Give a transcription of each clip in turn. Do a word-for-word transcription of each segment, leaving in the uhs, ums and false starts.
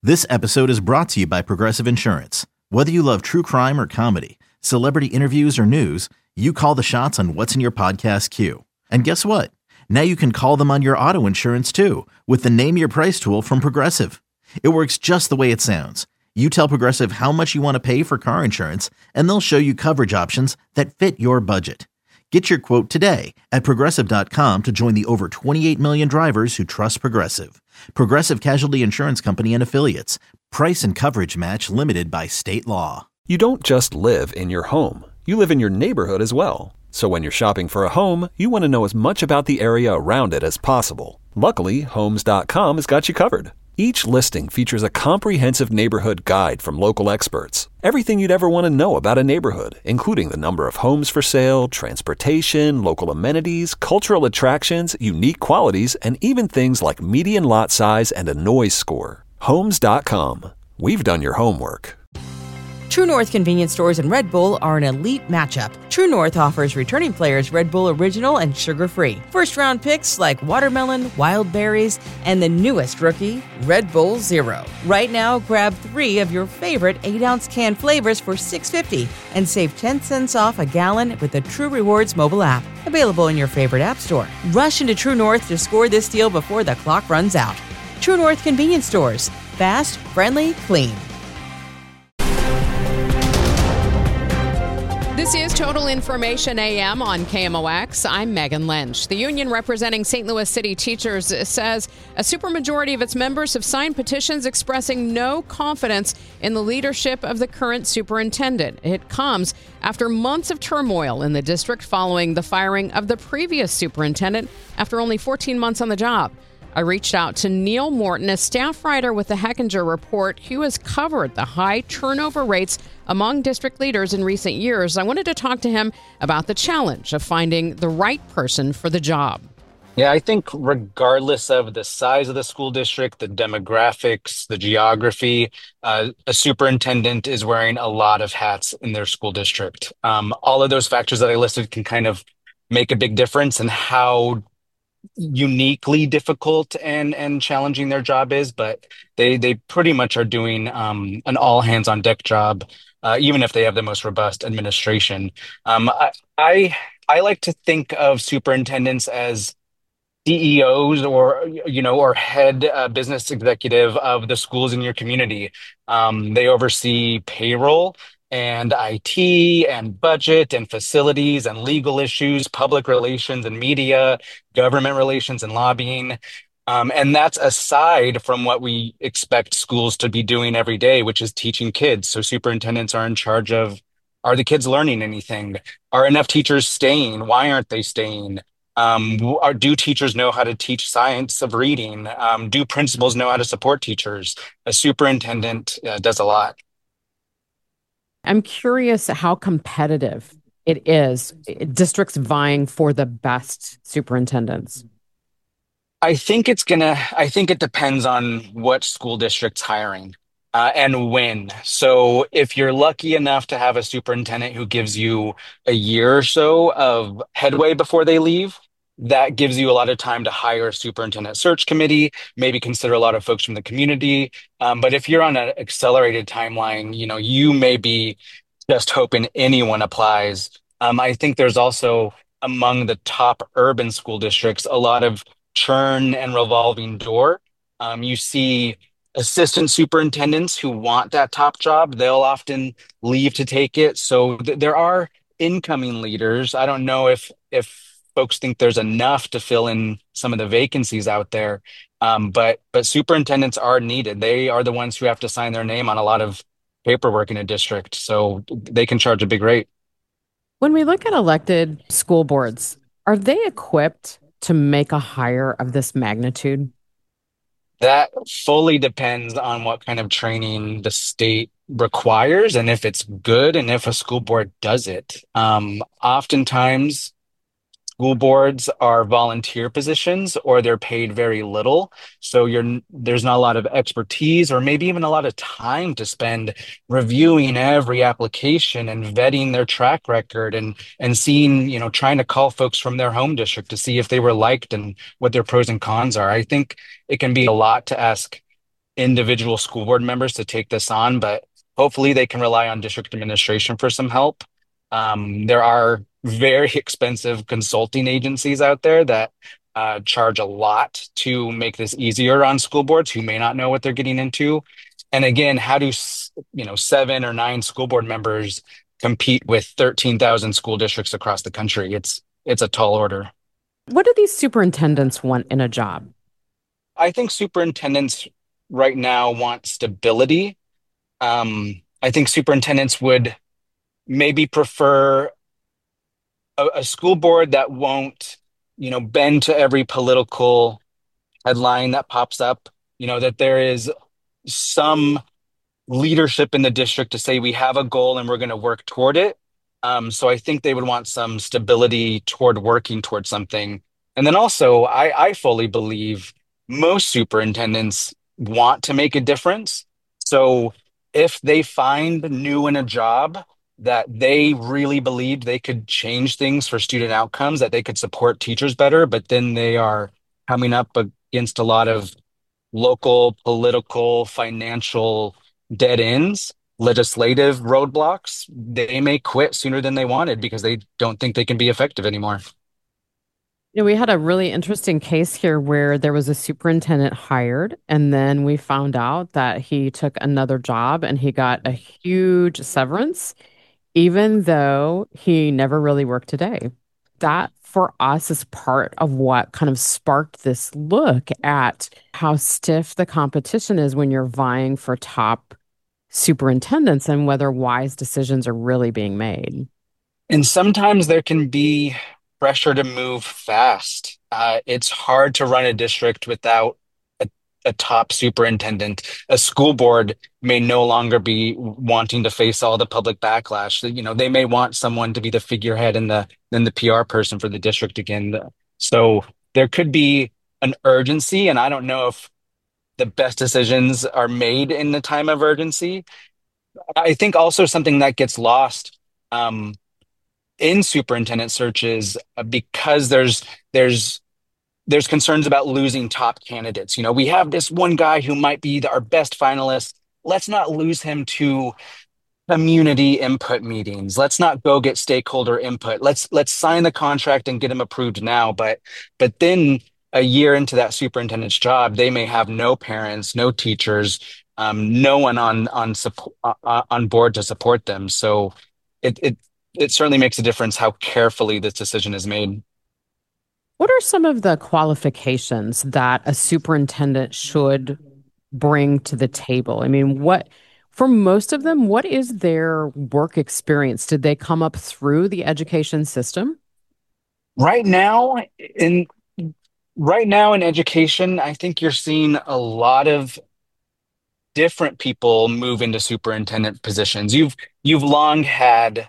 This episode is brought to you by Progressive Insurance. Whether you love true crime or comedy, celebrity interviews or news, you call the shots on what's in your podcast queue. And guess what? Now you can call them on your auto insurance too with the Name Your Price tool from Progressive. It works just the way it sounds. You tell Progressive how much you want to pay for car insurance, and they'll show you coverage options that fit your budget. Get your quote today at progressive dot com to join the over twenty-eight million drivers who trust Progressive. Progressive Casualty Insurance Company and Affiliates. Price and coverage match limited by state law. You don't just live in your home. You live in your neighborhood as well. So when you're shopping for a home, you want to know as much about the area around it as possible. Luckily, Homes dot com has got you covered. Each listing features a comprehensive neighborhood guide from local experts. Everything you'd ever want to know about a neighborhood, including the number of homes for sale, transportation, local amenities, cultural attractions, unique qualities, and even things like median lot size and a noise score. Homes dot com. We've done your homework. True North convenience stores and Red Bull are an elite matchup. True North offers returning players Red Bull Original and sugar-free. First-round picks like watermelon, wild berries, and the newest rookie, Red Bull Zero. Right now, grab three of your favorite eight-ounce can flavors for six dollars and fifty cents and save ten cents off a gallon with the True Rewards mobile app. Available in your favorite app store. Rush into True North to score this deal before the clock runs out. True North convenience stores. Fast, friendly, clean. This is Total Information A M on K M O X. I'm Megan Lynch. The union representing Saint Louis City teachers says a supermajority of its members have signed petitions expressing no confidence in the leadership of the current superintendent. It comes after months of turmoil in the district following the firing of the previous superintendent after only fourteen months on the job. I reached out to Neil Morton, a staff writer with the Hechinger Report, who has covered the high turnover rates among district leaders in recent years. I wanted to talk to him about the challenge of finding the right person for the job. Yeah, I think regardless of the size of the school district, the demographics, the geography, uh, a superintendent is wearing a lot of hats in their school district. Um, all of those factors that I listed can kind of make a big difference in how uniquely difficult and and challenging their job is, but they they pretty much are doing um, an all hands on deck job, uh, even if they have the most robust administration. Um, I, I I like to think of superintendents as C E Os or you know or head uh, business executive of the schools in your community. Um, they oversee payroll and I T and budget and facilities and legal issues, public relations and media, government relations and lobbying. Um, and that's aside from what we expect schools to be doing every day, which is teaching kids. So superintendents are in charge of, are the kids learning anything? Are enough teachers staying? Why aren't they staying? Um, are, do teachers know how to teach science of reading? Um, do principals know how to support teachers? A superintendent uh, does a lot. I'm curious how competitive it is, districts vying for the best superintendents. I think it's gonna, I think it depends on what school district's hiring uh, and when. So if you're lucky enough to have a superintendent who gives you a year or so of headway before they leave, that gives you a lot of time to hire a superintendent search committee, maybe consider a lot of folks from the community. Um, but if you're on an accelerated timeline, you know, you may be just hoping anyone applies. Um, I think there's also among the top urban school districts, a lot of churn and revolving door. Um, you see assistant superintendents who want that top job. They'll often leave to take it. So th- there are incoming leaders. I don't know if, if, folks think there's enough to fill in some of the vacancies out there. Um, but but superintendents are needed. They are the ones who have to sign their name on a lot of paperwork in a district. So they can charge a big rate. When we look at elected school boards, are they equipped to make a hire of this magnitude? That fully depends on what kind of training the state requires and if it's good and if a school board does it. Um, oftentimes, school boards are volunteer positions or they're paid very little. So you're there's not a lot of expertise or maybe even a lot of time to spend reviewing every application and vetting their track record and and seeing, you know, trying to call folks from their home district to see if they were liked and what their pros and cons are. I think it can be a lot to ask individual school board members to take this on, but hopefully they can rely on district administration for some help. Um, there are very expensive consulting agencies out there that uh, charge a lot to make this easier on school boards who may not know what they're getting into. And again, how do you know seven or nine school board members compete with thirteen thousand school districts across the country? It's it's a tall order. What do these superintendents want in a job? I think superintendents right now want stability. Um, I think superintendents would maybe prefer a, a school board that won't, you know, bend to every political headline that pops up. You know, that there is some leadership in the district to say we have a goal and we're going to work toward it. Um, so I think they would want some stability toward working toward something. And then also, I, I fully believe most superintendents want to make a difference. So if they find new in a job that they really believed they could change things for student outcomes, that they could support teachers better, but then they are coming up against a lot of local, political, financial dead ends, legislative roadblocks, they may quit sooner than they wanted because they don't think they can be effective anymore. You know, we had a really interesting case here where there was a superintendent hired, and then we found out that he took another job and he got a huge severance, even though he never really worked a day. That for us is part of what kind of sparked this look at how stiff the competition is when you're vying for top superintendents and whether wise decisions are really being made. And sometimes there can be pressure to move fast. Uh, it's hard to run a district without a, a top superintendent. A school board may no longer be wanting to face all the public backlash. You know, they may want someone to be the figurehead and the then the P R person for the district again. So there could be an urgency, and I don't know if the best decisions are made in the time of urgency. I think also something that gets lost um, in superintendent searches uh, because there's there's there's concerns about losing top candidates. You know, we have this one guy who might be the, our best finalist. Let's not lose him to community input meetings. Let's not go get stakeholder input. Let's let's sign the contract and get him approved now. But but then a year into that superintendent's job, they may have no parents, no teachers, um, no one on on support uh, on board to support them. So it it it certainly makes a difference how carefully this decision is made. What are some of the qualifications that a superintendent should bring to the table? I mean, what for most of them, what is their work experience? Did they come up through the education system? Right now, in right now in education, I think you're seeing a lot of different people move into superintendent positions. You've you've long had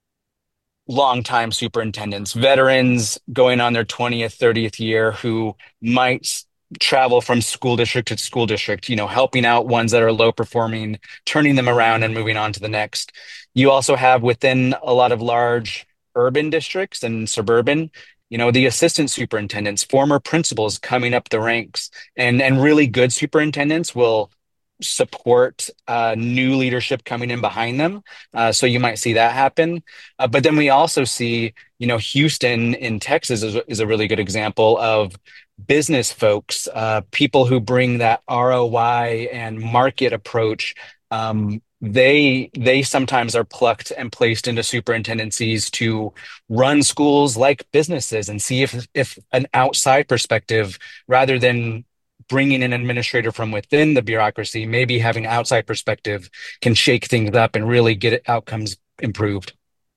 longtime superintendents, veterans going on their twentieth, thirtieth year who might travel from school district to school district, you know, helping out ones that are low performing, turning them around and moving on to the next. You also have within a lot of large urban districts and suburban, you know, the assistant superintendents, former principals coming up the ranks, and and really good superintendents will support uh, new leadership coming in behind them. Uh, so you might see that happen. Uh, but then we also see, you know, Houston in Texas is, is a really good example of business folks, uh, people who bring that R O I and market approach. Um, they they sometimes are plucked and placed into superintendencies to run schools like businesses and see if if an outside perspective, rather than bringing an administrator from within the bureaucracy, maybe having outside perspective can shake things up and really get outcomes improved.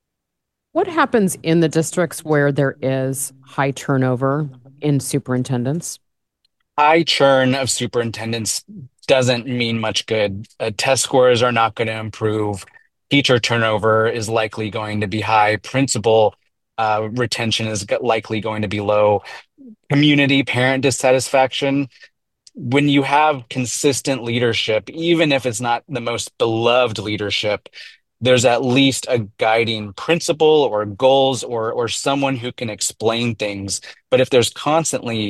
What happens in the districts where there is high turnover in superintendents? High churn of superintendents doesn't mean much good. Uh, test scores are not going to improve. Teacher turnover is likely going to be high. Principal uh, retention is likely going to be low. Community parent dissatisfaction. When you have consistent leadership, even if it's not the most beloved leadership, there's at least a guiding principle or goals or or someone who can explain things. But if there's constantly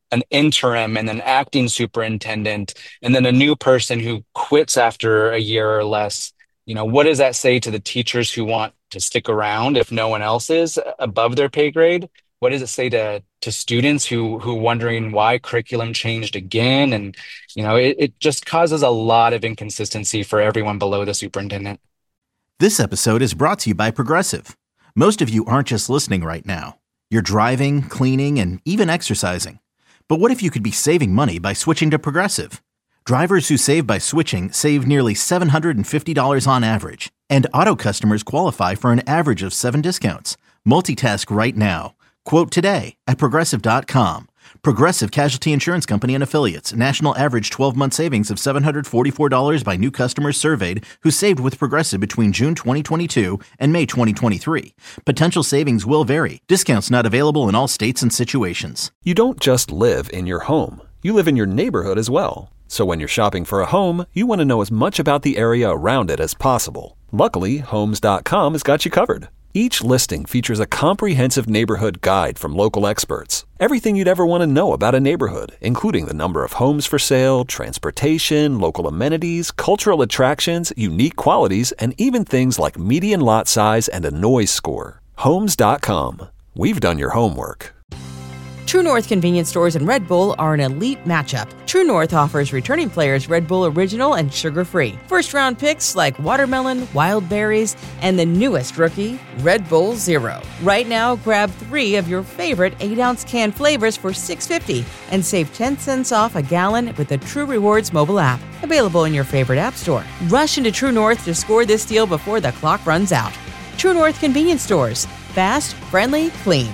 an interim and an acting superintendent, and then a new person who quits after a year or less, you know, what does that say to the teachers who want to stick around if no one else is above their pay grade? What does it say to to students who who wondering why curriculum changed again? And, you know, it, it just causes a lot of inconsistency for everyone below the superintendent. This episode is brought to you by Progressive. Most of you aren't just listening right now. You're driving, cleaning, and even exercising. But what if you could be saving money by switching to Progressive? Drivers who save by switching save nearly seven hundred fifty dollars on average. And auto customers qualify for an average of seven discounts. Multitask right now. Quote today at Progressive dot com. Progressive Casualty Insurance Company and Affiliates. National average twelve-month savings of seven hundred forty-four dollars by new customers surveyed who saved with Progressive between June twenty twenty-two and May twenty twenty-three. Potential savings will vary. Discounts not available in all states and situations. You don't just live in your home. You live in your neighborhood as well. So when you're shopping for a home, you want to know as much about the area around it as possible. Luckily, Homes dot com has got you covered. Each listing features a comprehensive neighborhood guide from local experts. Everything you'd ever want to know about a neighborhood, including the number of homes for sale, transportation, local amenities, cultural attractions, unique qualities, and even things like median lot size and a noise score. Homes dot com. We've done your homework. True North convenience stores and Red Bull are an elite matchup. True North offers returning players Red Bull Original and sugar-free. First-round picks like watermelon, wild berries, and the newest rookie, Red Bull Zero. Right now, grab three of your favorite eight-ounce can flavors for six dollars and fifty cents and save ten cents off a gallon with the True Rewards mobile app. Available in your favorite app store. Rush into True North to score this deal before the clock runs out. True North convenience stores. Fast, friendly, clean.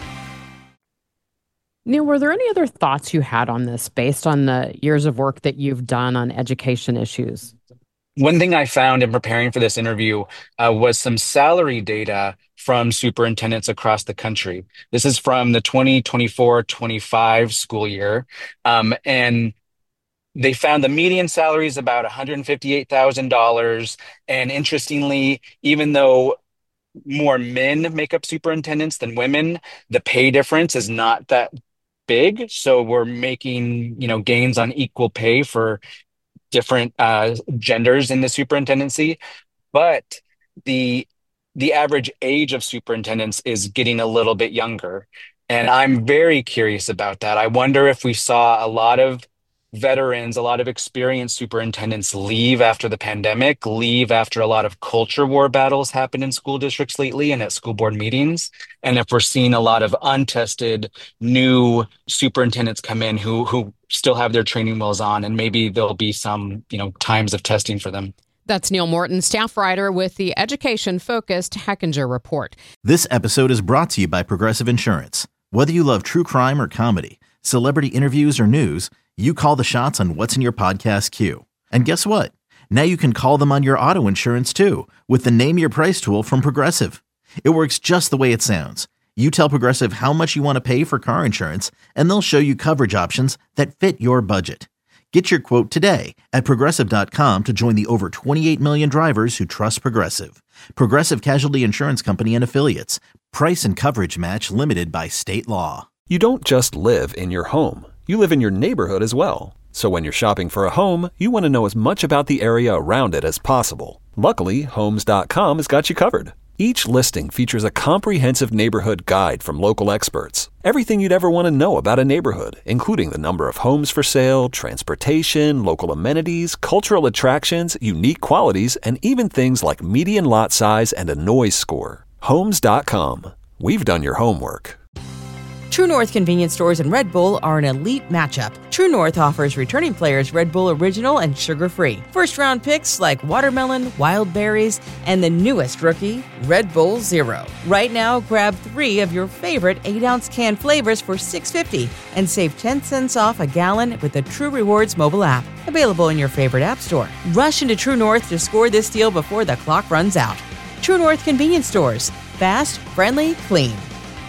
Neil, were there any other thoughts you had on this based on the years of work that you've done on education issues? One thing I found in preparing for this interview uh, was some salary data from superintendents across the country. This is from the twenty twenty-four twenty-five school year. Um, and they found the median salary is about one hundred fifty-eight thousand dollars. And interestingly, even though more men make up superintendents than women, the pay difference is not that big. So we're making, you know, gains on equal pay for different uh, genders in the superintendency. But the the average age of superintendents is getting a little bit younger. And I'm very curious about that. I wonder if we saw a lot of veterans, a lot of experienced superintendents leave after the pandemic, leave after a lot of culture war battles happened in school districts lately and at school board meetings. And if we're seeing a lot of untested new superintendents come in who who still have their training wheels on, and maybe there'll be some, you know, times of testing for them. That's Neil Morton, staff writer with the education-focused Hechinger Report. This episode is brought to you by Progressive Insurance. Whether you love true crime or comedy, celebrity interviews or news, you call the shots on what's in your podcast queue. And guess what? Now you can call them on your auto insurance too with the Name Your Price tool from Progressive. It works just the way it sounds. You tell Progressive how much you want to pay for car insurance, and they'll show you coverage options that fit your budget. Get your quote today at Progressive dot com to join the over twenty-eight million drivers who trust Progressive. Progressive Casualty Insurance Company and Affiliates. Price and coverage match limited by state law. You don't just live in your home. You live in your neighborhood as well. So when you're shopping for a home, you want to know as much about the area around it as possible. Luckily, Homes dot com has got you covered. Each listing features a comprehensive neighborhood guide from local experts. Everything you'd ever want to know about a neighborhood, including the number of homes for sale, transportation, local amenities, cultural attractions, unique qualities, and even things like median lot size and a noise score. Homes dot com. We've done your homework. True North convenience stores and Red Bull are an elite matchup. True North offers returning players Red Bull Original and sugar-free. First-round picks like watermelon, wild berries, and the newest rookie, Red Bull Zero. Right now, grab three of your favorite eight-ounce can flavors for six dollars and fifty cents and save ten cents off a gallon with the True Rewards mobile app. Available in your favorite app store. Rush into True North to score this deal before the clock runs out. True North convenience stores. Fast, friendly, clean.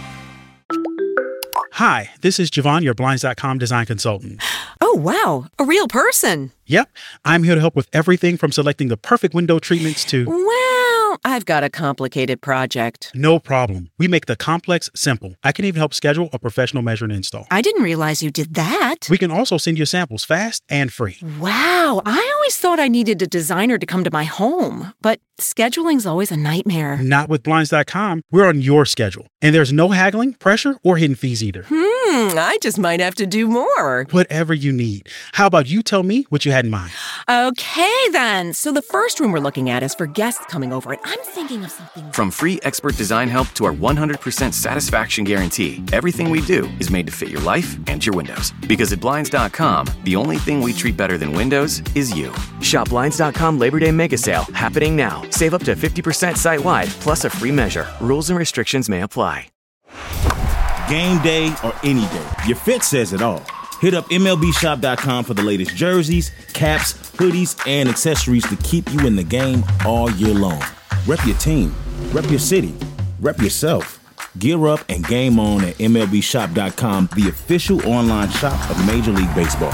Hi, this is Javon, your Blinds dot com design consultant. Oh, wow. A real person. Yep. I'm here to help with everything from selecting the perfect window treatments to... Wow. I've got a complicated project. No problem. We make the complex simple. I can even help schedule a professional measure and install. I didn't realize you did that. We can also send you samples fast and free. Wow, I always thought I needed a designer to come to my home, but scheduling's always a nightmare. Not with Blinds dot com. We're on your schedule. And there's no haggling, pressure, or hidden fees either. Hmm, I just might have to do more. Whatever you need. How about you tell me what you had in mind? Okay, then. So the first room we're looking at is for guests coming over, and I'm thinking of something... From free expert design help to our one hundred percent satisfaction guarantee, everything we do is made to fit your life and your windows. Because at Blinds dot com, the only thing we treat better than windows is you. Shop Blinds dot com Labor Day Mega Sale, happening now. Save up to fifty percent site-wide, plus a free measure. Rules and restrictions may apply. Game day or any day, your fit says it all. Hit up M L B shop dot com for the latest jerseys, caps, hoodies, and accessories to keep you in the game all year long. Rep your team, rep your city, rep yourself. Gear up and game on at M L B shop dot com, the official online shop of Major League Baseball.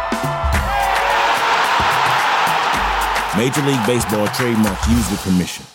Major League Baseball trademarks used with permission.